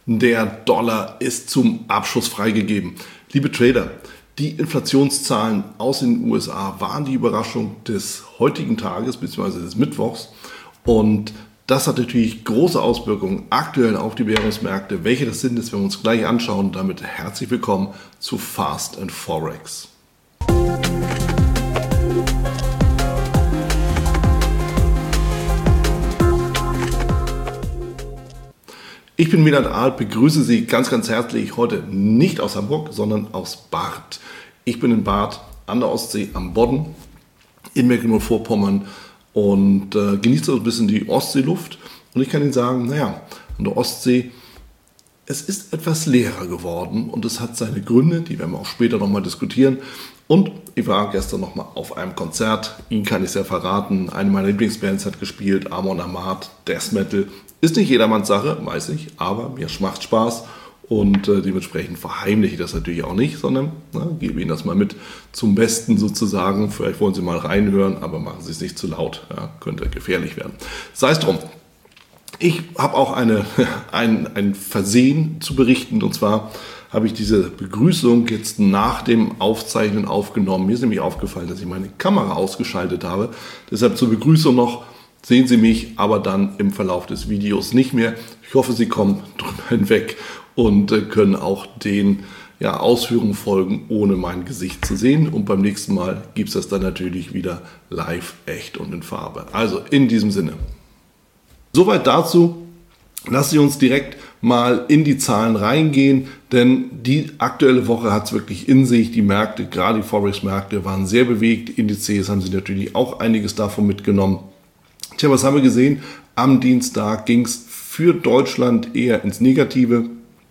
Der Dollar ist zum Abschluss freigegeben. Liebe Trader, die Inflationszahlen aus den USA waren die Überraschung des heutigen Tages bzw. des Mittwochs. Und das hat natürlich große Auswirkungen aktuell auf die Währungsmärkte. Welche das sind, das werden wir uns gleich anschauen. Damit herzlich willkommen zu Fast & Forex. Ich bin Milan Ahl, begrüße Sie ganz herzlich heute nicht aus Hamburg, sondern aus Barth. Ich bin in Barth an der Ostsee am Bodden in Mecklenburg-Vorpommern und genieße so ein bisschen die Ostseeluft. Und ich kann Ihnen sagen, an der Ostsee, es ist etwas leerer geworden und es hat seine Gründe, die werden wir auch später nochmal diskutieren. Und ich war gestern nochmal auf einem Konzert, Ihnen kann ich es ja verraten, eine meiner Lieblingsbands hat gespielt, Amon Amarth, Death Metal. Ist nicht jedermanns Sache, weiß ich, aber mir macht Spaß und dementsprechend verheimliche ich das natürlich auch nicht, sondern gebe Ihnen das mal mit zum Besten sozusagen. Vielleicht wollen Sie mal reinhören, aber machen Sie es nicht zu laut, könnte gefährlich werden. Sei es drum. Ich habe auch ein Versehen zu berichten, und zwar habe ich diese Begrüßung jetzt nach dem Aufzeichnen aufgenommen. Mir ist nämlich aufgefallen, dass ich meine Kamera ausgeschaltet habe. Deshalb zur Begrüßung noch, sehen Sie mich, aber dann im Verlauf des Videos nicht mehr. Ich hoffe, Sie kommen drüber hinweg und können auch den Ausführungen folgen, ohne mein Gesicht zu sehen. Und beim nächsten Mal gibt es das dann natürlich wieder live, echt und in Farbe. Also in diesem Sinne. Soweit dazu. Lassen Sie uns direkt mal in die Zahlen reingehen, denn die aktuelle Woche hat es wirklich in sich. Die Märkte, gerade die Forex-Märkte, waren sehr bewegt. Indizes haben Sie natürlich auch einiges davon mitgenommen. Tja, was haben wir gesehen? Am Dienstag ging es für Deutschland eher ins Negative.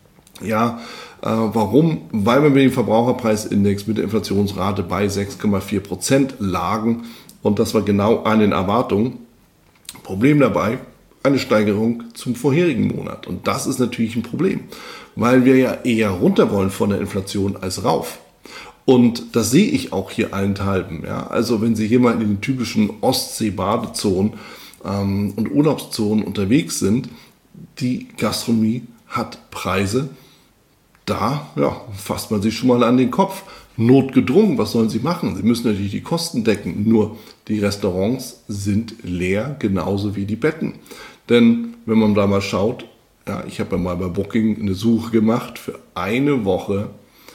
Warum? Weil wir mit dem Verbraucherpreisindex mit der Inflationsrate bei 6,4% lagen und das war genau an den Erwartungen. Problem dabei, eine Steigerung zum vorherigen Monat. Und das ist natürlich ein Problem, weil wir ja eher runter wollen von der Inflation als rauf. Und das sehe ich auch hier allenthalben. Also wenn Sie hier mal in den typischen Ostsee-Badezonen und Urlaubszonen unterwegs sind, die Gastronomie hat Preise, da fasst man sich schon mal an den Kopf. Notgedrungen, was sollen sie machen? Sie müssen natürlich die Kosten decken, nur die Restaurants sind leer, genauso wie die Betten. Denn wenn man da mal schaut, ich habe ja mal bei Booking eine Suche gemacht, für eine Woche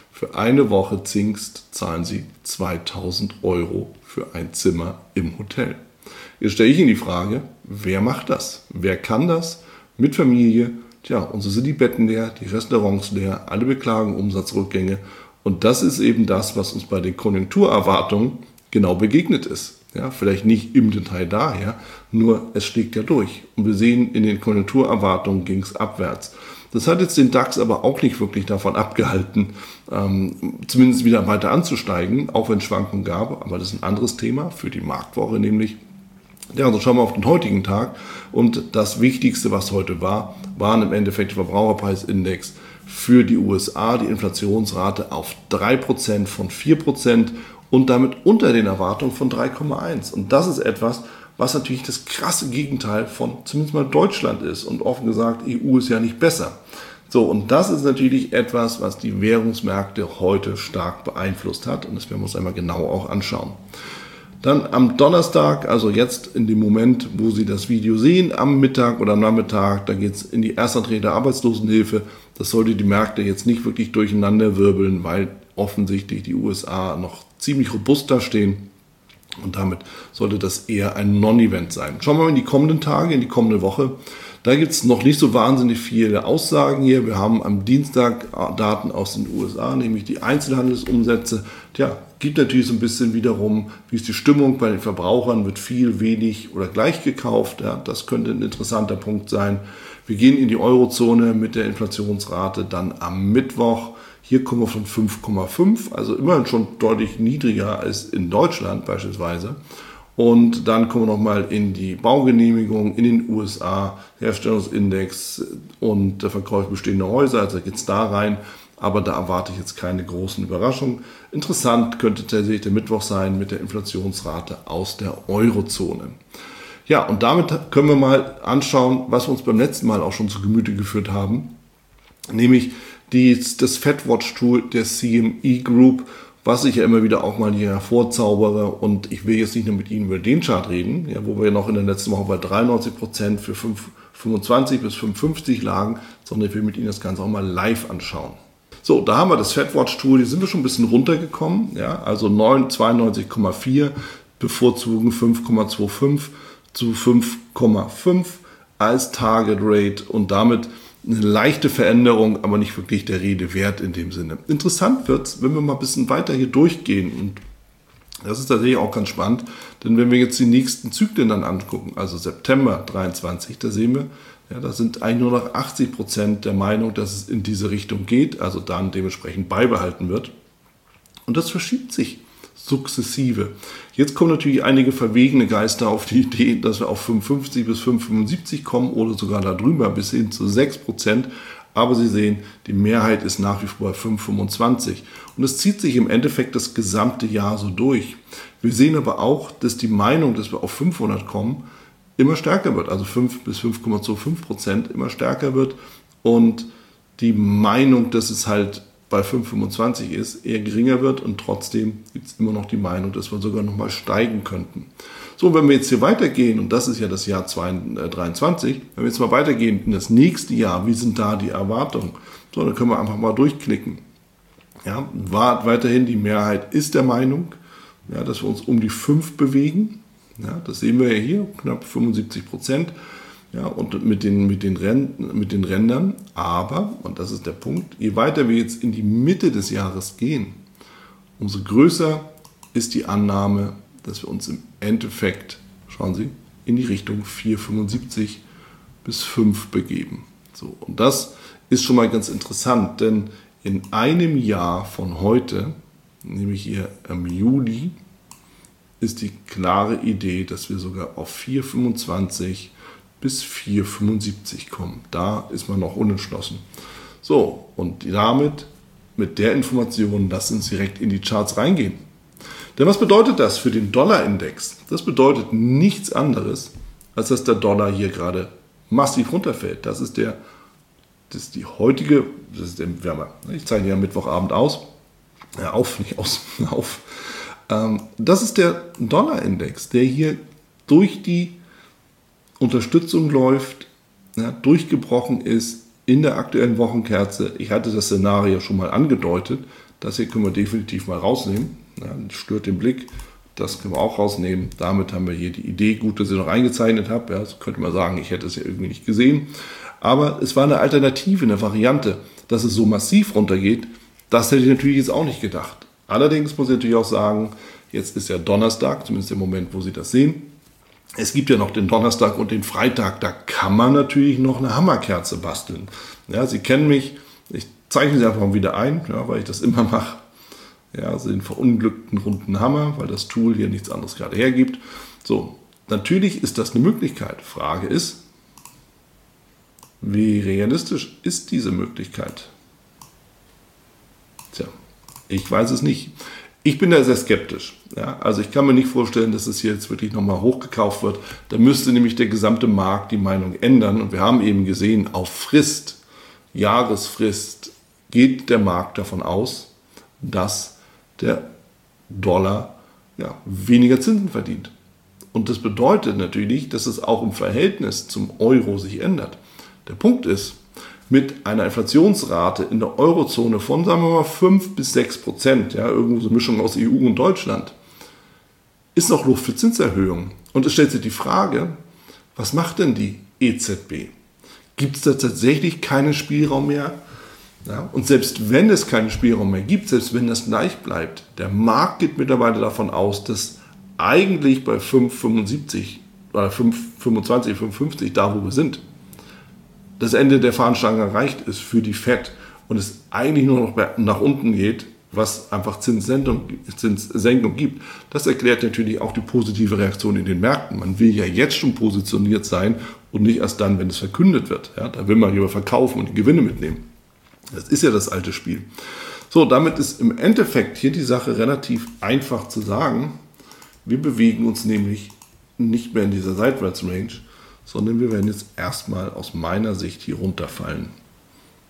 Zingst zahlen Sie 2.000 € für ein Zimmer im Hotel. Jetzt stelle ich Ihnen die Frage, wer macht das? Wer kann das mit Familie? Und so sind die Betten leer, die Restaurants leer, alle beklagen Umsatzrückgänge. Und das ist eben das, was uns bei den Konjunkturerwartungen genau begegnet ist. Vielleicht nicht im Detail daher, nur es schlägt ja durch. Und wir sehen, in den Konjunkturerwartungen ging es abwärts. Das hat jetzt den DAX aber auch nicht wirklich davon abgehalten, zumindest wieder weiter anzusteigen, auch wenn es Schwankungen gab. Aber das ist ein anderes Thema für die Marktwoche nämlich. Also schauen wir auf den heutigen Tag. Und das Wichtigste, was heute war, waren im Endeffekt der Verbraucherpreisindex für die USA, die Inflationsrate auf 3% von 4% und damit unter den Erwartungen von 3,1. Und das ist etwas, was natürlich das krasse Gegenteil von zumindest mal Deutschland ist. Und offen gesagt, EU ist ja nicht besser. So, und das ist natürlich etwas, was die Währungsmärkte heute stark beeinflusst hat. Und das werden wir uns einmal genau auch anschauen. Dann am Donnerstag, also jetzt in dem Moment, wo Sie das Video sehen, am Mittag oder am Nachmittag, da geht es in die Erstanträge Arbeitslosenhilfe. Das sollte die Märkte jetzt nicht wirklich durcheinander wirbeln, weil offensichtlich die USA noch ziemlich robust da stehen. Und damit sollte das eher ein Non-Event sein. Schauen wir mal in die kommenden Tage, in die kommende Woche. Da gibt es noch nicht so wahnsinnig viele Aussagen hier. Wir haben am Dienstag Daten aus den USA, nämlich die Einzelhandelsumsätze. Gibt natürlich so ein bisschen wiederum, wie ist die Stimmung bei den Verbrauchern, wird viel, wenig oder gleich gekauft. Das könnte ein interessanter Punkt sein. Wir gehen in die Eurozone mit der Inflationsrate dann am Mittwoch. Hier kommen wir von 5,5, also immerhin schon deutlich niedriger als in Deutschland beispielsweise. Und dann kommen wir nochmal in die Baugenehmigung in den USA, Herstellungsindex und der Verkauf bestehender Häuser, also geht es da rein. Aber da erwarte ich jetzt keine großen Überraschungen. Interessant könnte tatsächlich der Mittwoch sein mit der Inflationsrate aus der Eurozone. Und damit können wir mal anschauen, was wir uns beim letzten Mal auch schon zu Gemüte geführt haben. nämlich das FedWatch-Tool der CME Group, was ich ja immer wieder auch mal hier hervorzaubere. Und ich will jetzt nicht nur mit Ihnen über den Chart reden, ja, wo wir noch in der letzten Woche bei 93% für 25 bis 55 lagen, sondern ich will mit Ihnen das Ganze auch mal live anschauen. So, da haben wir das FedWatch-Tool, hier sind wir schon ein bisschen runtergekommen, ja, also 92,4, bevorzugen 5,25 zu 5,5 als Target Rate und damit eine leichte Veränderung, aber nicht wirklich der Rede wert in dem Sinne. Interessant wird es, wenn wir mal ein bisschen weiter hier durchgehen und das ist tatsächlich auch ganz spannend, denn wenn wir jetzt die nächsten Zyklen dann angucken, also September 23, da sehen wir, ja, da sind eigentlich nur noch 80% der Meinung, dass es in diese Richtung geht, also dann dementsprechend beibehalten wird. Und das verschiebt sich sukzessive. Jetzt kommen natürlich einige verwegene Geister auf die Idee, dass wir auf 55 bis 5,75 kommen oder sogar darüber bis hin zu 6%. Aber Sie sehen, die Mehrheit ist nach wie vor bei 5,25. Und es zieht sich im Endeffekt das gesamte Jahr so durch. Wir sehen aber auch, dass die Meinung, dass wir auf 500 kommen, immer stärker wird. Also 5 bis 5,25% immer stärker wird. Und die Meinung, dass es halt bei 5,25 ist, eher geringer wird. Und trotzdem gibt es immer noch die Meinung, dass wir sogar nochmal steigen könnten. So, wenn wir jetzt hier weitergehen, und das ist ja das Jahr 2023, wenn wir jetzt mal weitergehen in das nächste Jahr, wie sind da die Erwartungen? So, dann können wir einfach mal durchklicken. Ja, weiterhin die Mehrheit ist der Meinung, ja, dass wir uns um die 5 bewegen. Ja, das sehen wir ja hier, knapp 75%. Ja, und mit den Rändern. Aber, und das ist der Punkt, je weiter wir jetzt in die Mitte des Jahres gehen, umso größer ist die Annahme, dass wir uns im Endeffekt, schauen Sie, in die Richtung 4,75 bis 5 begeben. So, und das ist schon mal ganz interessant, denn in einem Jahr von heute, nämlich hier im Juli, ist die klare Idee, dass wir sogar auf 4,25 bis 4,75 kommen. Da ist man noch unentschlossen. So, und damit, mit der Information, lassen Sie uns direkt in die Charts reingehen. Denn was bedeutet das für den Dollarindex? Das bedeutet nichts anderes, als dass der Dollar hier gerade massiv runterfällt. Das ist der Wärmer. Ich zeichne ja Mittwochabend aus. Ja, auf. Das ist der Dollarindex, der hier durch die Unterstützung läuft, ja, durchgebrochen ist in der aktuellen Wochenkerze. Ich hatte das Szenario schon mal angedeutet. Das hier können wir definitiv mal rausnehmen. Ja, stört den Blick. Das können wir auch rausnehmen. Damit haben wir hier die Idee, gut, dass ich noch eingezeichnet habe. Ja, so könnte man sagen, ich hätte es ja irgendwie nicht gesehen. Aber es war eine Alternative, eine Variante, dass es so massiv runtergeht. Das hätte ich natürlich jetzt auch nicht gedacht. Allerdings muss ich natürlich auch sagen, jetzt ist ja Donnerstag, zumindest im Moment, wo Sie das sehen. Es gibt ja noch den Donnerstag und den Freitag. Da kann man natürlich noch eine Hammerkerze basteln. Ja, Sie kennen mich. Ich zeichne sie einfach mal wieder ein, ja, weil ich das immer mache. Ja, also den verunglückten runden Hammer, weil das Tool hier nichts anderes gerade hergibt. So, natürlich ist das eine Möglichkeit. Frage ist, wie realistisch ist diese Möglichkeit? Tja, ich weiß es nicht. Ich bin da sehr skeptisch. Ja, also ich kann mir nicht vorstellen, dass es hier jetzt wirklich nochmal hochgekauft wird. Da müsste nämlich der gesamte Markt die Meinung ändern. Und wir haben eben gesehen, auf Frist, Jahresfrist, geht der Markt davon aus, dass der Dollar weniger Zinsen verdient. Und das bedeutet natürlich, dass es auch im Verhältnis zum Euro sich ändert. Der Punkt ist, mit einer Inflationsrate in der Eurozone von, sagen wir mal, 5 bis 6%, ja, irgendwo so eine Mischung aus EU und Deutschland, ist noch Luft für Zinserhöhungen. Und es stellt sich die Frage, was macht denn die EZB? Gibt es da tatsächlich keinen Spielraum mehr? Ja, und selbst wenn es keinen Spielraum mehr gibt, selbst wenn das gleich bleibt, der Markt geht mittlerweile davon aus, dass eigentlich bei 5,75 oder 5,25, 5,50, da wo wir sind, das Ende der Fahnenstange erreicht ist für die FED und es eigentlich nur noch nach unten geht, was einfach Zinssenkung gibt. Das erklärt natürlich auch die positive Reaktion in den Märkten. Man will ja jetzt schon positioniert sein und nicht erst dann, wenn es verkündet wird. Ja, da will man lieber verkaufen und die Gewinne mitnehmen. Das ist ja das alte Spiel. So, damit ist im Endeffekt hier die Sache relativ einfach zu sagen. Wir bewegen uns nämlich nicht mehr in dieser Seitwärtsrange, sondern wir werden jetzt erstmal aus meiner Sicht hier runterfallen.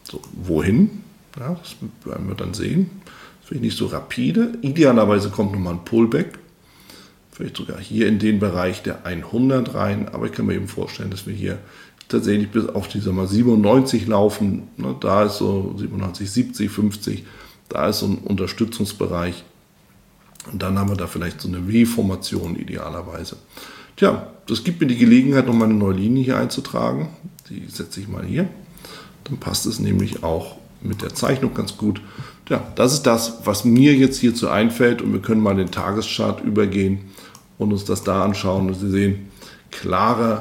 So, wohin? Ja, das werden wir dann sehen. Das wird nicht so rapide. Idealerweise kommt nochmal ein Pullback. Vielleicht sogar hier in den Bereich der 100 rein. Aber ich kann mir eben vorstellen, dass wir hier tatsächlich bis auf die 97 laufen. Da ist so 97, 70, 50. Da ist so ein Unterstützungsbereich. Und dann haben wir da vielleicht so eine W-Formation idealerweise. Tja, das gibt mir die Gelegenheit, nochmal eine neue Linie hier einzutragen. Die setze ich mal hier. Dann passt es nämlich auch mit der Zeichnung ganz gut. Ja, das ist das, was mir jetzt hierzu einfällt. Und wir können mal den Tageschart übergehen und uns das da anschauen. Und Sie sehen, klare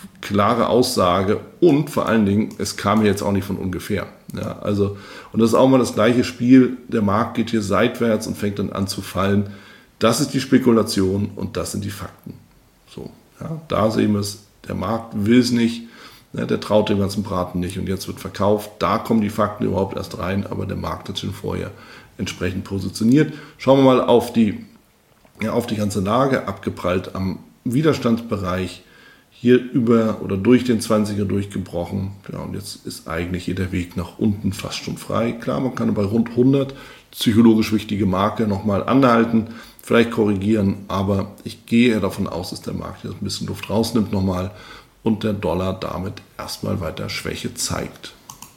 Aussage und vor allen Dingen, es kam jetzt auch nicht von ungefähr. Ja, also, und das ist auch mal das gleiche Spiel. Der Markt geht hier seitwärts und fängt dann an zu fallen. Das ist die Spekulation und das sind die Fakten. So, ja, da sehen wir es. Der Markt will es nicht. Ja, der traut dem ganzen Braten nicht und jetzt wird verkauft. Da kommen die Fakten überhaupt erst rein, aber der Markt hat schon vorher entsprechend positioniert. Schauen wir mal auf die ganze Lage, abgeprallt am Widerstandsbereich, hier über oder durch den 20er durchgebrochen. Ja, und jetzt ist eigentlich hier der Weg nach unten fast schon frei. Klar, man kann bei rund 100 psychologisch wichtige Marke nochmal anhalten, vielleicht korrigieren, aber ich gehe davon aus, dass der Markt jetzt ein bisschen Luft rausnimmt nochmal und der Dollar damit erstmal weiter Schwäche zeigt.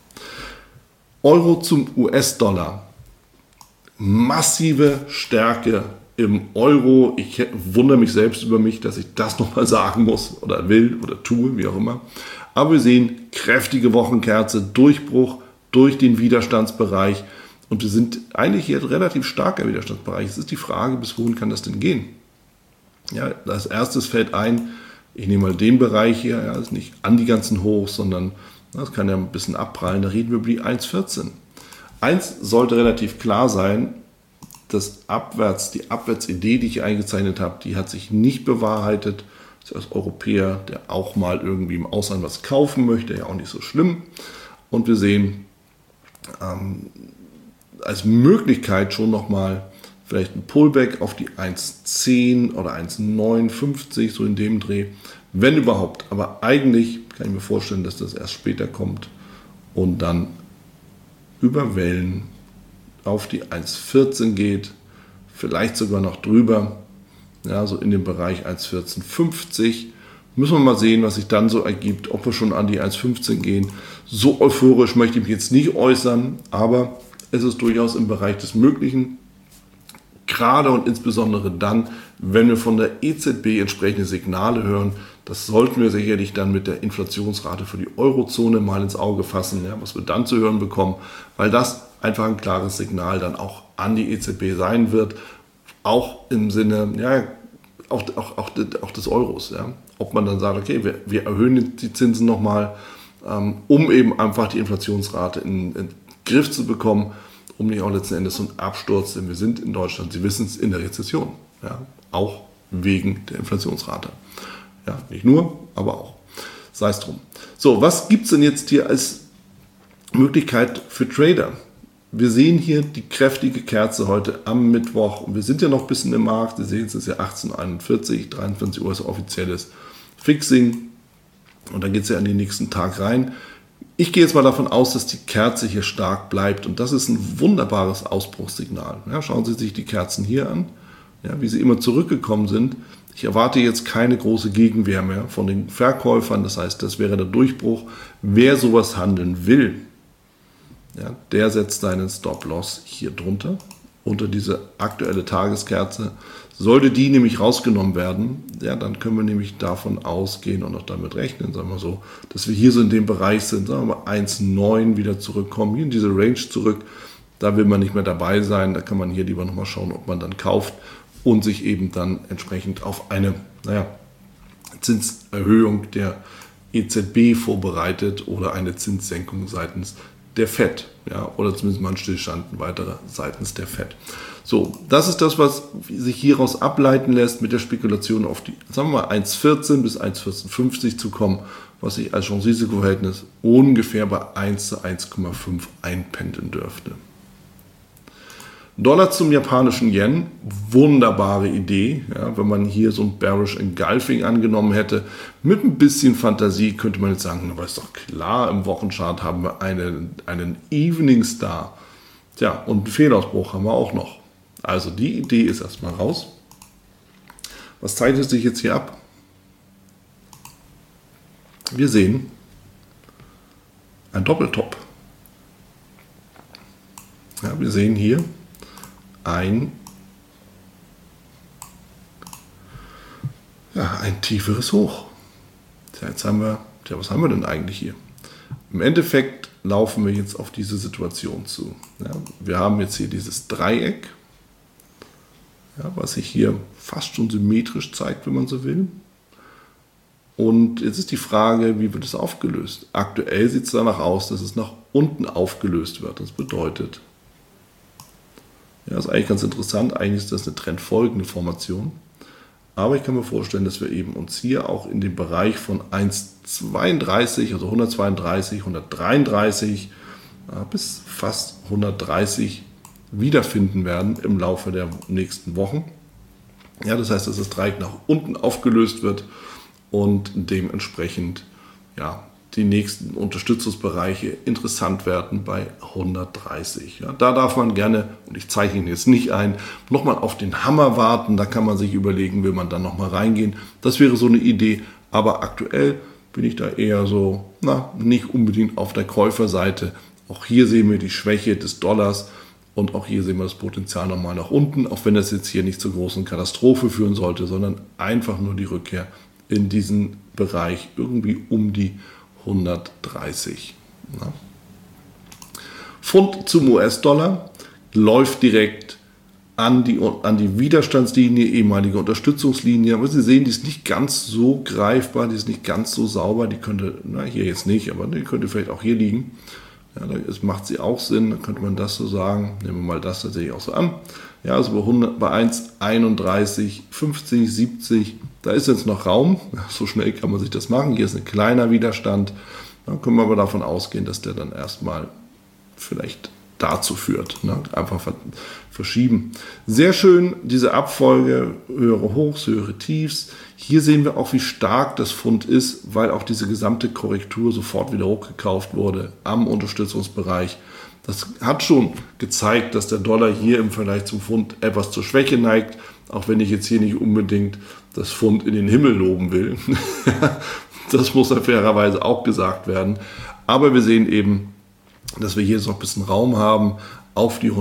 Euro zum US-Dollar. Massive Stärke im Euro. Ich wundere mich selbst über mich, dass ich das nochmal sagen muss oder will oder tue, wie auch immer. Aber wir sehen kräftige Wochenkerze, Durchbruch durch den Widerstandsbereich. Und wir sind eigentlich hier relativ starker Widerstandsbereich. Es ist die Frage, bis wohin kann das denn gehen? Ja, als erstes fällt ein, ich nehme mal den Bereich hier, ja, ist nicht an die ganzen Hochs, sondern das kann ja ein bisschen abprallen. Da reden wir über die 1,14. Eins sollte relativ klar sein, die Abwärtsidee, die ich hier eingezeichnet habe, die hat sich nicht bewahrheitet. Das ist als Europäer, der auch mal irgendwie im Ausland was kaufen möchte, ja auch nicht so schlimm. Und wir sehen als Möglichkeit schon nochmal vielleicht ein Pullback auf die 1,10 oder 1,59, so in dem Dreh, wenn überhaupt. Aber eigentlich kann ich mir vorstellen, dass das erst später kommt und dann über Wellen auf die 1,14 geht, vielleicht sogar noch drüber, ja, so in dem Bereich 1,1450. Müssen wir mal sehen, was sich dann so ergibt, ob wir schon an die 1,15 gehen. So euphorisch möchte ich mich jetzt nicht äußern, aber es ist durchaus im Bereich des Möglichen. Gerade und insbesondere dann, wenn wir von der EZB entsprechende Signale hören. Das sollten wir sicherlich dann mit der Inflationsrate für die Eurozone mal ins Auge fassen, ja, was wir dann zu hören bekommen, weil das einfach ein klares Signal dann auch an die EZB sein wird, auch im Sinne, ja, auch des Euros. Ja. Ob man dann sagt, okay, wir erhöhen die Zinsen nochmal, um eben einfach die Inflationsrate in den Griff zu bekommen, um nicht auch letzten Endes so einen Absturz, denn wir sind in Deutschland, Sie wissen es, in der Rezession. Ja, auch wegen der Inflationsrate. Ja, nicht nur, aber auch. Sei es drum. So, was gibt es denn jetzt hier als Möglichkeit für Trader? Wir sehen hier die kräftige Kerze heute am Mittwoch und wir sind ja noch ein bisschen im Markt. Sie sehen, es ist ja 18:41, 23 Uhr ist offizielles Fixing und dann geht es ja an den nächsten Tag rein. Ich gehe jetzt mal davon aus, dass die Kerze hier stark bleibt und das ist ein wunderbares Ausbruchssignal. Ja, schauen Sie sich die Kerzen hier an, ja, wie sie immer zurückgekommen sind. Ich erwarte jetzt keine große Gegenwehr mehr von den Verkäufern, das heißt, das wäre der Durchbruch. Wer sowas handeln will, ja, der setzt seinen Stop-Loss hier drunter, unter diese aktuelle Tageskerze. Sollte die nämlich rausgenommen werden, ja, dann können wir nämlich davon ausgehen und auch damit rechnen, sagen wir so, dass wir hier so in dem Bereich sind, sagen wir mal 1,9 wieder zurückkommen, hier in diese Range zurück. Da will man nicht mehr dabei sein, da kann man hier lieber nochmal schauen, ob man dann kauft und sich eben dann entsprechend auf eine Zinserhöhung der EZB vorbereitet oder eine Zinssenkung seitens der FED, ja, oder zumindest mal ein Stillstand weiterer seitens der FED. So, das ist das, was sich hieraus ableiten lässt, mit der Spekulation auf die, sagen wir mal, 1,14 bis 1,1450 zu kommen, was sich als Chance-Risiko-Verhältnis ungefähr bei 1 zu 1,5 einpendeln dürfte. Dollar zum japanischen Yen, wunderbare Idee. Ja, wenn man hier so ein Bearish Engulfing angenommen hätte, mit ein bisschen Fantasie könnte man jetzt sagen, aber ist doch klar, im Wochenchart haben wir einen Evening Star. Tja, und einen Fehlausbruch haben wir auch noch. Also die Idee ist erstmal raus. Was zeichnet sich jetzt hier ab? Wir sehen ein Doppeltop. Ja, wir sehen hier ein tieferes Hoch. Ja, jetzt haben wir, was haben wir denn eigentlich hier? Im Endeffekt laufen wir jetzt auf diese Situation zu. Ja, wir haben jetzt hier dieses Dreieck, ja, was sich hier fast schon symmetrisch zeigt, wenn man so will. Und jetzt ist die Frage, wie wird es aufgelöst? Aktuell sieht es danach aus, dass es nach unten aufgelöst wird. Das bedeutet, ja, ist eigentlich ganz interessant, eigentlich ist das eine trendfolgende Formation. Aber ich kann mir vorstellen, dass wir eben uns hier auch in dem Bereich von 1,32, also 132, 133 bis fast 130 wiederfinden werden im Laufe der nächsten Wochen. Ja, das heißt, dass das Dreieck nach unten aufgelöst wird und dementsprechend ja, die nächsten Unterstützungsbereiche interessant werden bei 130. Ja, da darf man gerne, und ich zeichne ihn jetzt nicht ein, nochmal auf den Hammer warten. Da kann man sich überlegen, will man dann nochmal reingehen. Das wäre so eine Idee. Aber aktuell bin ich da eher so, nicht unbedingt auf der Käuferseite. Auch hier sehen wir die Schwäche des Dollars und auch hier sehen wir das Potenzial nochmal nach unten, auch wenn das jetzt hier nicht zur großen Katastrophe führen sollte, sondern einfach nur die Rückkehr in diesen Bereich irgendwie um die 130. Ja. Pfund zum US-Dollar läuft direkt an die Widerstandslinie, ehemalige Unterstützungslinie. Aber Sie sehen, die ist nicht ganz so greifbar, die ist nicht ganz so sauber. Die könnte, hier jetzt nicht, aber die könnte vielleicht auch hier liegen. Ja, das macht sie auch Sinn, dann könnte man das so sagen. Nehmen wir mal das tatsächlich auch so an. Ja, also bei 1,31, 50, 70, da ist jetzt noch Raum. So schnell kann man sich das machen. Hier ist ein kleiner Widerstand. Dann können wir aber davon ausgehen, dass der dann erstmal vielleicht dazu führt. Einfach verschieben. Sehr schön, diese Abfolge, höhere Hochs, höhere Tiefs. Hier sehen wir auch, wie stark das Pfund ist, weil auch diese gesamte Korrektur sofort wieder hochgekauft wurde am Unterstützungsbereich. Das hat schon gezeigt, dass der Dollar hier im Vergleich zum Pfund etwas zur Schwäche neigt, auch wenn ich jetzt hier nicht unbedingt das Pfund in den Himmel loben will. Das muss ja fairerweise auch gesagt werden. Aber wir sehen eben, dass wir hier jetzt noch ein bisschen Raum haben auf die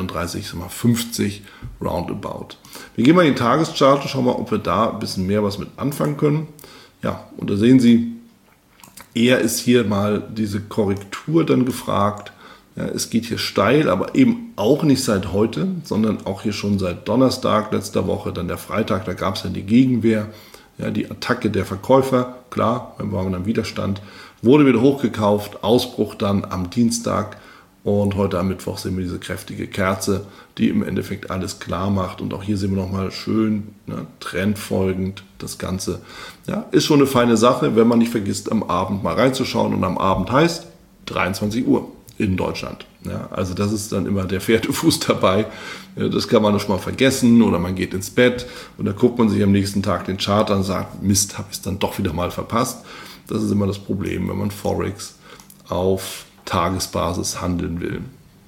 131,50 roundabout. Wir gehen mal in den Tageschart und schauen mal, ob wir da ein bisschen mehr was mit anfangen können. Ja, und da sehen Sie, eher ist hier mal diese Korrektur dann gefragt. Ja, es geht hier steil, aber eben auch nicht seit heute, sondern auch hier schon seit Donnerstag letzter Woche, dann der Freitag, da gab es ja die Gegenwehr. Ja, die Attacke der Verkäufer, klar, wir waren am Widerstand, wurde wieder hochgekauft, Ausbruch dann am Dienstag und heute am Mittwoch sehen wir diese kräftige Kerze, die im Endeffekt alles klar macht und auch hier sehen wir nochmal schön trendfolgend das Ganze. Ja, ist schon eine feine Sache, wenn man nicht vergisst, am Abend mal reinzuschauen und am Abend heißt 23 Uhr in Deutschland. Ja, also das ist dann immer der Pferdefuß dabei. Ja, das kann man schon mal vergessen oder man geht ins Bett und dann guckt man sich am nächsten Tag den Chart an und sagt, Mist, habe ich es dann doch wieder mal verpasst. Das ist immer das Problem, wenn man Forex auf Tagesbasis handeln will.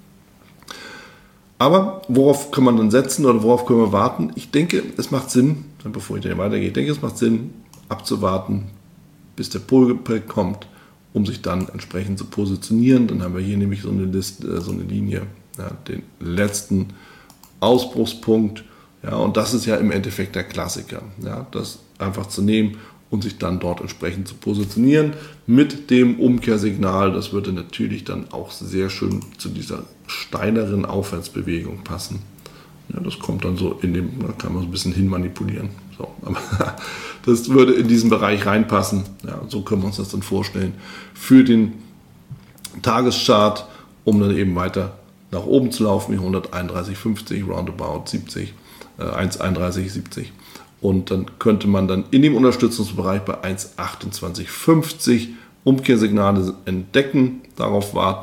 Aber worauf kann man dann setzen oder worauf können wir warten? Ich denke, es macht Sinn, bevor ich dann weitergehe, ich denke, es macht Sinn, abzuwarten, bis der Pullback kommt, um sich dann entsprechend zu positionieren. Dann haben wir hier nämlich so eine Liste, so eine Linie, ja, den letzten Ausbruchspunkt. Ja, und das ist ja im Endeffekt der Klassiker, ja, das einfach zu nehmen und sich dann dort entsprechend zu positionieren mit dem Umkehrsignal. Das würde natürlich dann auch sehr schön zu dieser steileren Aufwärtsbewegung passen. Ja, das kommt dann so in dem, da kann man so ein bisschen hin manipulieren. So, aber das würde in diesen Bereich reinpassen. Ja, so können wir uns das dann vorstellen für den Tageschart, um dann eben weiter nach oben zu laufen, wie 131,50, roundabout 70, 1,31,70. Und dann könnte man dann in dem Unterstützungsbereich bei 1,28,50 Umkehrsignale entdecken, darauf warten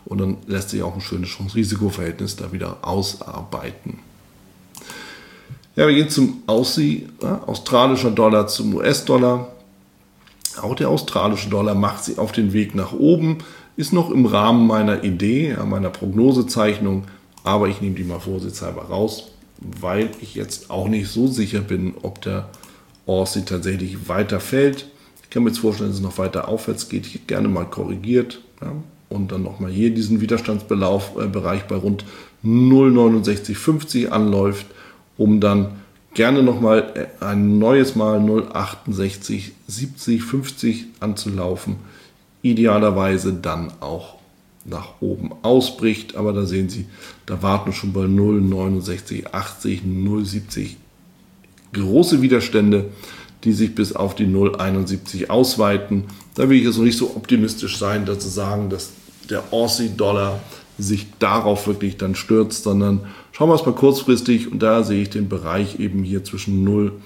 und dann lässt sich auch ein schönes Chance-Risiko-Verhältnis da wieder ausarbeiten. Ja, wir gehen zum Aussie, australischer Dollar zum US-Dollar. Auch der australische Dollar macht sich auf den Weg nach oben, ist noch im Rahmen meiner Idee, meiner Prognosezeichnung, aber ich nehme die mal vorsichtshalber raus, weil ich jetzt auch nicht so sicher bin, ob der Aussie tatsächlich weiter fällt. Ich kann mir jetzt vorstellen, dass es noch weiter aufwärts geht, hier gerne mal korrigiert, ja, und dann nochmal hier diesen Widerstandsbereich bei rund 0,6950 anläuft, um dann gerne nochmal ein neues Mal 0,68, 70, 50 anzulaufen. Idealerweise dann auch nach oben ausbricht, aber da sehen Sie, da warten schon bei 0,69, 80, 0,70 große Widerstände, die sich bis auf die 0,71 ausweiten. Da will ich jetzt noch nicht so optimistisch sein, dass zu sagen, dass der Aussie-Dollar sich darauf wirklich dann stürzt, sondern schauen wir es mal kurzfristig und da sehe ich den Bereich eben hier zwischen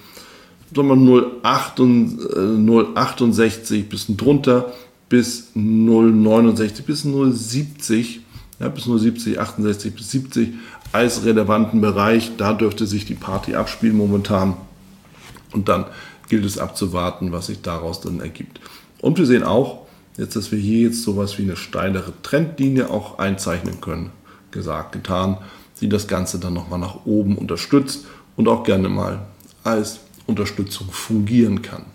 0,68 bisschen drunter bis 0,69 bis 0,70, ja, bis 0,70, 68 bis 70 als relevanten Bereich. Da dürfte sich die Party abspielen momentan und dann gilt es abzuwarten, was sich daraus dann ergibt. Und wir sehen auch, jetzt, dass wir hier jetzt sowas wie eine steilere Trendlinie auch einzeichnen können. Gesagt, getan, die das Ganze dann nochmal nach oben unterstützt und auch gerne mal als Unterstützung fungieren kann.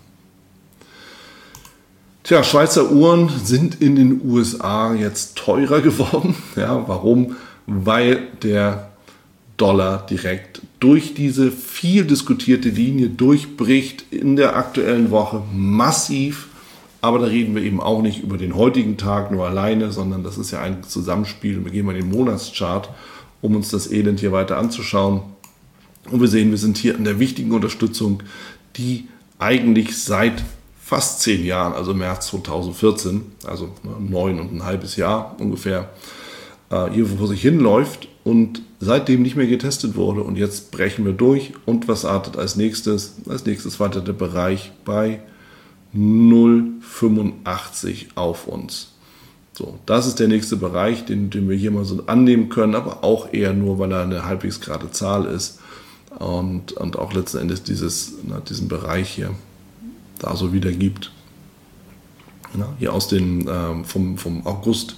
Tja, Schweizer Uhren sind in den USA jetzt teurer geworden. Ja, warum? Weil der Dollar direkt durch diese viel diskutierte Linie durchbricht in der aktuellen Woche massiv. Aber da reden wir eben auch nicht über den heutigen Tag nur alleine, sondern das ist ja ein Zusammenspiel. Wir gehen mal in den Monatschart, um uns das Elend hier weiter anzuschauen. Und wir sehen, wir sind hier an der wichtigen Unterstützung, die eigentlich seit fast 10 Jahren, also März 2014, also 9,5 Jahr ungefähr, hier vor sich hinläuft und seitdem nicht mehr getestet wurde. Und jetzt brechen wir durch. Und was artet als nächstes? Als nächstes wartet der Bereich bei 0,85 auf uns. So, das ist der nächste Bereich, den wir hier mal so annehmen können, aber auch eher nur, weil er eine halbwegs gerade Zahl ist und auch letzten Endes diesen Bereich hier da so wiedergibt. Ja, hier aus den vom August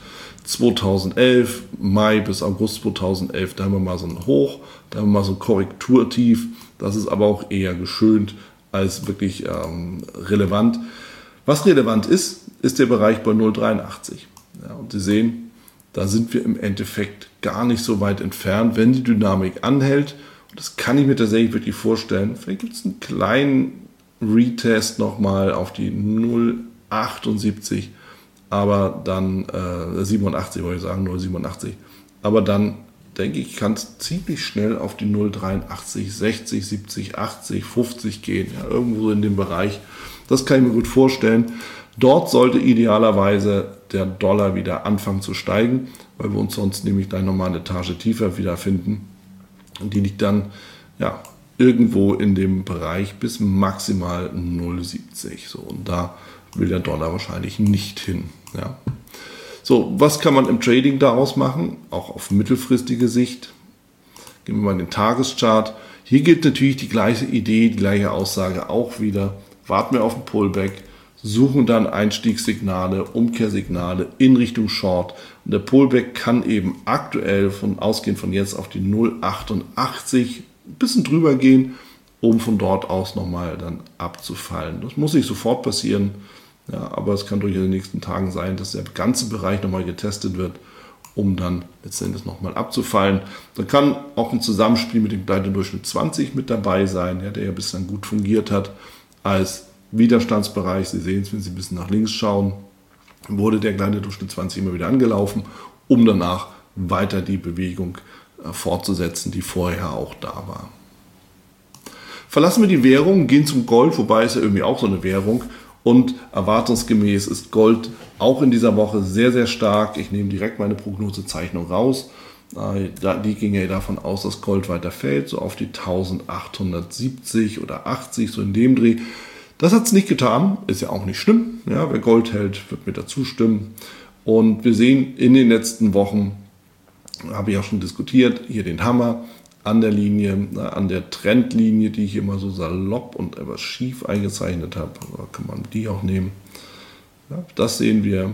2011, Mai bis August 2011, da haben wir mal so ein Hoch, da haben wir mal so ein Korrekturtief, das ist aber auch eher geschönt als wirklich relevant. Was relevant ist, ist der Bereich bei 0,83. Ja, und Sie sehen, da sind wir im Endeffekt gar nicht so weit entfernt, wenn die Dynamik anhält. Und das kann ich mir tatsächlich wirklich vorstellen. Vielleicht gibt es einen kleinen Retest nochmal auf die 0,78, aber dann 87 wollte ich sagen, 0,87. Aber dann denke ich, kann es ziemlich schnell auf die 0,83, 60, 70, 80, 50 gehen. Ja, irgendwo in dem Bereich. Das kann ich mir gut vorstellen. Dort sollte idealerweise der Dollar wieder anfangen zu steigen, weil wir uns sonst nämlich gleich nochmal eine Etage tiefer wiederfinden. Und die liegt dann ja, irgendwo in dem Bereich bis maximal 0,70. So, und da will der Dollar wahrscheinlich nicht hin. Ja. So, was kann man im Trading daraus machen? Auch auf mittelfristige Sicht. Gehen wir mal in den Tageschart. Hier gilt natürlich die gleiche Idee, die gleiche Aussage auch wieder. Warten wir auf den Pullback, suchen dann Einstiegssignale, Umkehrsignale in Richtung Short. Und der Pullback kann eben aktuell ausgehend von jetzt auf die 0,88 ein bisschen drüber gehen, um von dort aus nochmal dann abzufallen. Das muss nicht sofort passieren. Ja, aber es kann durchaus in den nächsten Tagen sein, dass der ganze Bereich nochmal getestet wird, um dann letztendlich nochmal abzufallen. Dann kann auch ein Zusammenspiel mit dem Gleitedurchschnitt 20 mit dabei sein, ja, der ja bislang gut fungiert hat als Widerstandsbereich. Sie sehen es, wenn Sie ein bisschen nach links schauen, wurde der Gleitedurchschnitt 20 immer wieder angelaufen, um danach weiter die Bewegung fortzusetzen, die vorher auch da war. Verlassen wir die Währung, gehen zum Gold, wobei es ja irgendwie auch so eine Währung. Und erwartungsgemäß ist Gold auch in dieser Woche sehr, sehr stark. Ich nehme direkt meine Prognosezeichnung raus. Die ging ja davon aus, dass Gold weiter fällt, so auf die 1870 oder 80, so in dem Dreh. Das hat es nicht getan, ist ja auch nicht schlimm. Ja, wer Gold hält, wird mir dazu stimmen. Und wir sehen in den letzten Wochen, habe ich auch schon diskutiert, hier den Hammer an der Linie, an der Trendlinie, die ich immer so salopp und etwas schief eingezeichnet habe. Da kann man die auch nehmen. Ja, das sehen wir.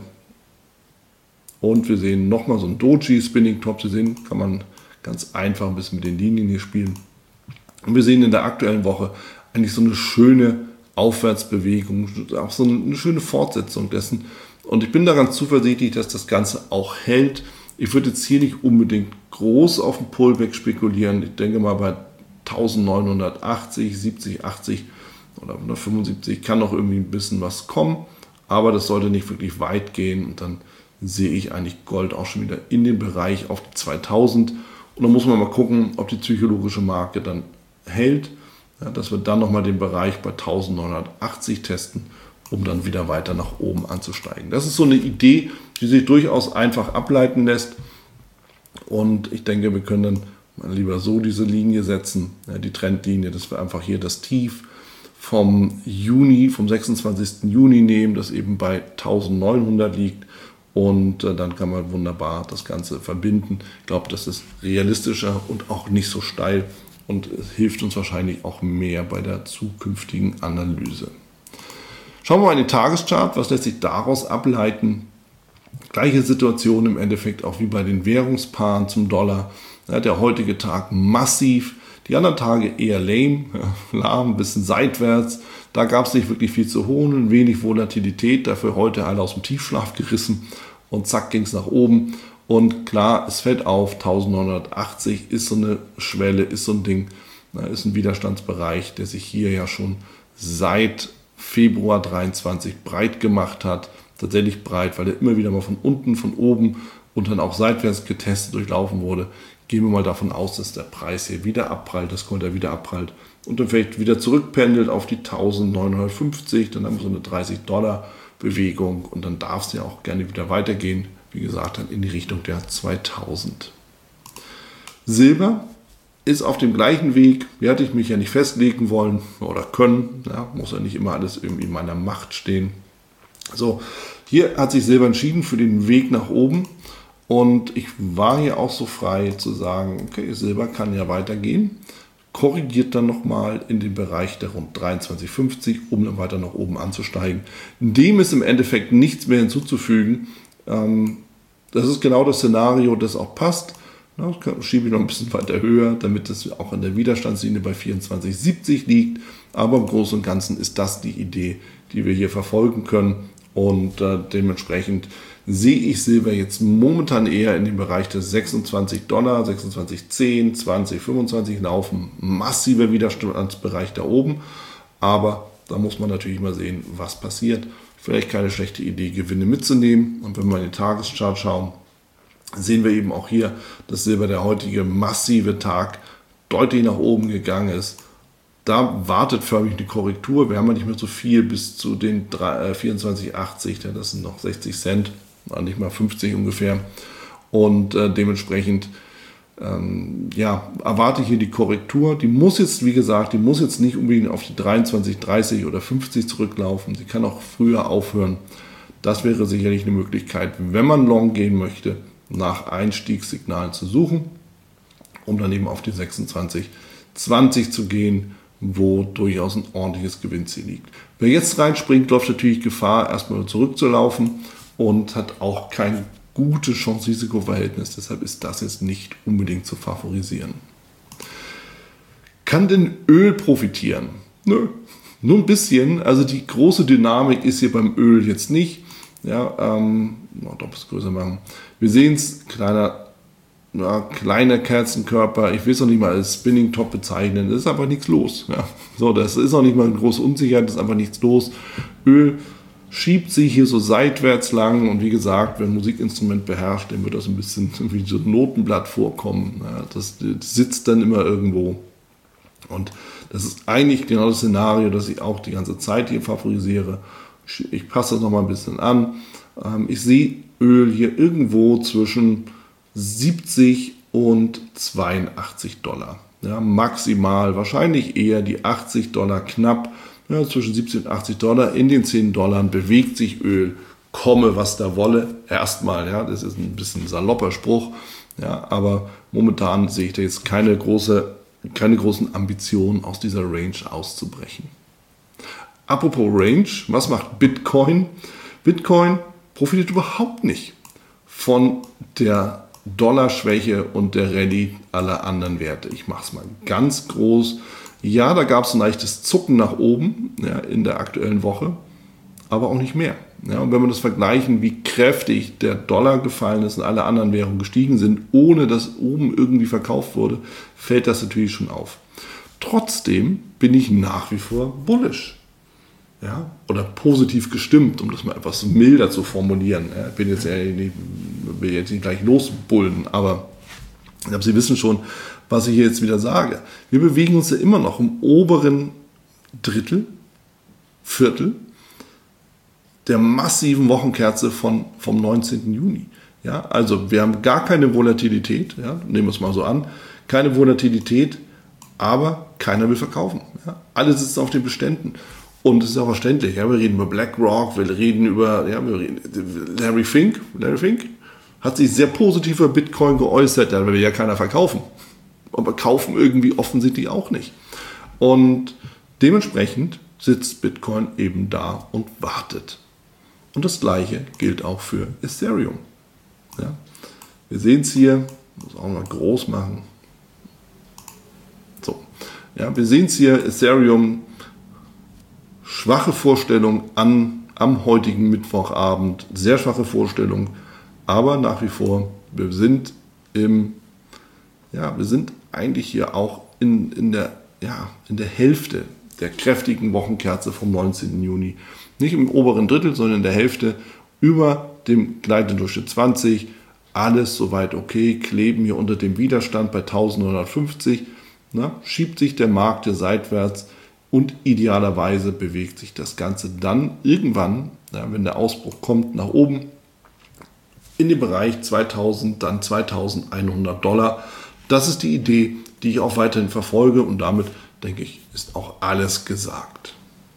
Und wir sehen nochmal so einen Doji Spinning Top. Sie sehen, kann man ganz einfach ein bisschen mit den Linien hier spielen. Und wir sehen in der aktuellen Woche eigentlich so eine schöne Aufwärtsbewegung, auch so eine schöne Fortsetzung dessen. Und ich bin da ganz zuversichtlich, dass das Ganze auch hält. Ich würde jetzt hier nicht unbedingt groß auf den Pullback spekulieren. Ich denke mal bei 1980, 70, 80 oder 175 kann noch irgendwie ein bisschen was kommen. Aber das sollte nicht wirklich weit gehen. Und dann sehe ich eigentlich Gold auch schon wieder in den Bereich auf die 2000. Und dann muss man mal gucken, ob die psychologische Marke dann hält. Ja, dass wir dann nochmal den Bereich bei 1980 testen, um dann wieder weiter nach oben anzusteigen. Das ist so eine Idee, die sich durchaus einfach ableiten lässt. Und ich denke, wir können dann mal lieber so diese Linie setzen, ja, die Trendlinie, dass wir einfach hier das Tief vom Juni, vom 26. Juni nehmen, das eben bei 1900 liegt. Und dann kann man wunderbar das Ganze verbinden. Ich glaube, das ist realistischer und auch nicht so steil. Und es hilft uns wahrscheinlich auch mehr bei der zukünftigen Analyse. Schauen wir mal in den Tageschart, was lässt sich daraus ableiten? Gleiche Situation im Endeffekt auch wie bei den Währungspaaren zum Dollar. Ja, der heutige Tag massiv, die anderen Tage eher lame, lahm, ein bisschen seitwärts. Da gab es nicht wirklich viel zu holen, wenig Volatilität, dafür heute alle aus dem Tiefschlaf gerissen und zack ging es nach oben. Und klar, es fällt auf, 1980 ist so eine Schwelle, ist so ein Ding, ist ein Widerstandsbereich, der sich hier ja schon seit Februar 23 breit gemacht hat. Tatsächlich breit, weil er immer wieder mal von unten, von oben und dann auch seitwärts getestet, durchlaufen wurde. Gehen wir mal davon aus, dass der Preis hier wieder abprallt, das Konter wieder abprallt und dann vielleicht wieder zurückpendelt auf die 1950. Dann haben wir so eine $30 Bewegung und dann darf es ja auch gerne wieder weitergehen. Wie gesagt, dann in die Richtung der 2000. Silber ist auf dem gleichen Weg. Hier hatte ich mich ja nicht festlegen wollen oder können. Ja, muss ja nicht immer alles irgendwie in meiner Macht stehen. So, hier hat sich Silber entschieden für den Weg nach oben. Und ich war hier auch so frei zu sagen, okay, Silber kann ja weitergehen. Korrigiert dann nochmal in den Bereich der rund 23,50, um dann weiter nach oben anzusteigen. Dem ist im Endeffekt nichts mehr hinzuzufügen. Das ist genau das Szenario, das auch passt. Das schiebe ich noch ein bisschen weiter höher, damit es auch an der Widerstandslinie bei 24,70 liegt. Aber im Großen und Ganzen ist das die Idee, die wir hier verfolgen können. Und dementsprechend sehe ich Silber jetzt momentan eher in dem Bereich des $26, 26,10, 20, 25 laufen. Massiver Widerstandsbereich da oben. Aber da muss man natürlich mal sehen, was passiert. Vielleicht keine schlechte Idee, Gewinne mitzunehmen. Und wenn wir in den Tageschart schauen, sehen wir eben auch hier, dass Silber der heutige massive Tag deutlich nach oben gegangen ist. Da wartet förmlich eine Korrektur. Wir haben ja nicht mehr so viel bis zu den 24,80. Das sind noch 60 Cent, nicht mal 50 ungefähr. Und dementsprechend erwarte ich hier die Korrektur. Die muss jetzt, wie gesagt, nicht unbedingt auf die 23, 30 oder 50 zurücklaufen. Sie kann auch früher aufhören. Das wäre sicherlich eine Möglichkeit, wenn man long gehen möchte, nach Einstiegssignalen zu suchen, um dann eben auf die 26, 20 zu gehen, wo durchaus ein ordentliches Gewinnziel liegt. Wer jetzt reinspringt, läuft natürlich Gefahr, erstmal zurückzulaufen und hat auch kein gutes Chance-Risiko-Verhältnis. Deshalb ist das jetzt nicht unbedingt zu favorisieren. Kann denn Öl profitieren? Nö, nur ein bisschen. Also die große Dynamik ist hier beim Öl jetzt nicht. Ja, doch es größer machen. Wir sehen es, kleiner Kerzenkörper, ich will es noch nicht mal als Spinning Top bezeichnen, es ist einfach nichts los. Ja. So, das ist auch nicht mal eine große Unsicherheit, es ist einfach nichts los. Öl schiebt sich hier so seitwärts lang und wie gesagt, wer ein Musikinstrument beherrscht, dem wird das ein bisschen wie so ein Notenblatt vorkommen. Ja, das sitzt dann immer irgendwo. Und das ist eigentlich genau das Szenario, das ich auch die ganze Zeit hier favorisiere. Ich passe das nochmal ein bisschen an. Ich sehe Öl hier irgendwo zwischen 70 und $82. Ja, maximal, wahrscheinlich eher die $80 knapp. Ja, zwischen $70 und $80. In den $10 bewegt sich Öl komme, was da wolle. Erstmal, ja, das ist ein bisschen ein salopper Spruch, ja, aber momentan sehe ich da jetzt keine großen Ambitionen, aus dieser Range auszubrechen. Apropos Range, was macht Bitcoin? Bitcoin profitiert überhaupt nicht von der Dollarschwäche und der Rallye aller anderen Werte. Ich mache es mal ganz groß. Ja, da gab es ein leichtes Zucken nach oben, ja, in der aktuellen Woche, aber auch nicht mehr. Ja, und wenn wir das vergleichen, wie kräftig der Dollar gefallen ist und alle anderen Währungen gestiegen sind, ohne dass oben irgendwie verkauft wurde, fällt das natürlich schon auf. Trotzdem bin ich nach wie vor bullish. Ja, oder positiv gestimmt, um das mal etwas milder zu formulieren. Ja, ich will jetzt nicht gleich losbullen, aber ich glaube, Sie wissen schon, was ich hier jetzt wieder sage. Wir bewegen uns ja immer noch im oberen Viertel der massiven Wochenkerze vom 19. Juni. Ja, also wir haben gar keine Volatilität, ja, nehmen wir es mal so an, keine Volatilität, aber keiner will verkaufen. Ja. Alle sitzen auf den Beständen. Und es ist auch verständlich, ja, wir reden über BlackRock, wir reden über Larry Fink hat sich sehr positiv über Bitcoin geäußert, da will ja keiner verkaufen. Aber kaufen irgendwie offensichtlich auch nicht. Und dementsprechend sitzt Bitcoin eben da und wartet. Und das Gleiche gilt auch für Ethereum. Ja, wir sehen es hier, ich muss auch mal groß machen. So, ja, wir sehen es hier, Ethereum, schwache Vorstellung am heutigen Mittwochabend, sehr schwache Vorstellung, aber nach wie vor, wir sind eigentlich hier auch in der Hälfte der kräftigen Wochenkerze vom 19. Juni. Nicht im oberen Drittel, sondern in der Hälfte über dem gleitenden Durchschnitt 20. Alles soweit okay, kleben hier unter dem Widerstand bei 1950. Schiebt sich der Markt hier seitwärts. Und idealerweise bewegt sich das Ganze dann irgendwann, ja, wenn der Ausbruch kommt, nach oben in den Bereich 2000, dann 2100 $. Das ist die Idee, die ich auch weiterhin verfolge und damit, denke ich, ist auch alles gesagt.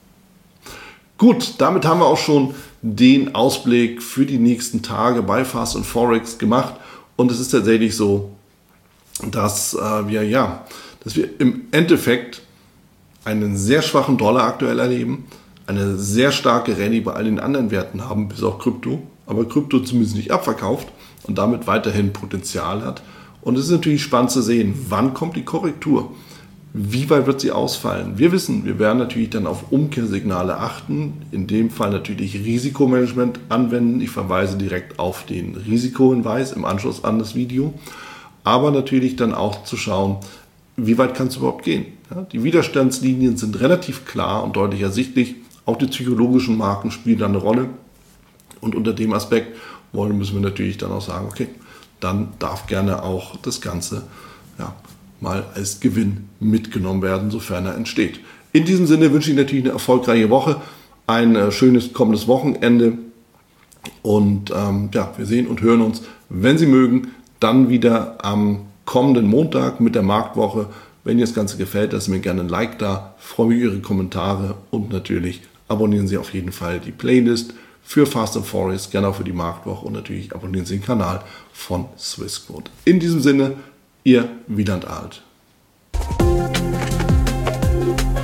Gut, damit haben wir auch schon den Ausblick für die nächsten Tage bei Fast & Forex gemacht und es ist tatsächlich so, dass wir im Endeffekt einen sehr schwachen Dollar aktuell erleben, eine sehr starke Rallye bei all den anderen Werten haben, bis auf Krypto, aber Krypto zumindest nicht abverkauft und damit weiterhin Potenzial hat. Und es ist natürlich spannend zu sehen, wann kommt die Korrektur, wie weit wird sie ausfallen. Wir wissen, wir werden natürlich dann auf Umkehrsignale achten, in dem Fall natürlich Risikomanagement anwenden. Ich verweise direkt auf den Risikohinweis im Anschluss an das Video, aber natürlich dann auch zu schauen, wie weit kann es überhaupt gehen? Ja, die Widerstandslinien sind relativ klar und deutlich ersichtlich. Auch die psychologischen Marken spielen da eine Rolle. Und unter dem Aspekt müssen wir natürlich dann auch sagen, okay, dann darf gerne auch das Ganze mal als Gewinn mitgenommen werden, sofern er entsteht. In diesem Sinne wünsche ich natürlich eine erfolgreiche Woche, ein schönes kommendes Wochenende und wir sehen und hören uns, wenn Sie mögen, dann wieder am kommenden Montag mit der Marktwoche. Wenn Ihnen das Ganze gefällt, lassen Sie mir gerne ein Like da. Ich freue mich über Ihre Kommentare und natürlich abonnieren Sie auf jeden Fall die Playlist für Fast & Forex, gerne auch für die Marktwoche und natürlich abonnieren Sie den Kanal von Swissquote. In diesem Sinne, Ihr Wieland Alt.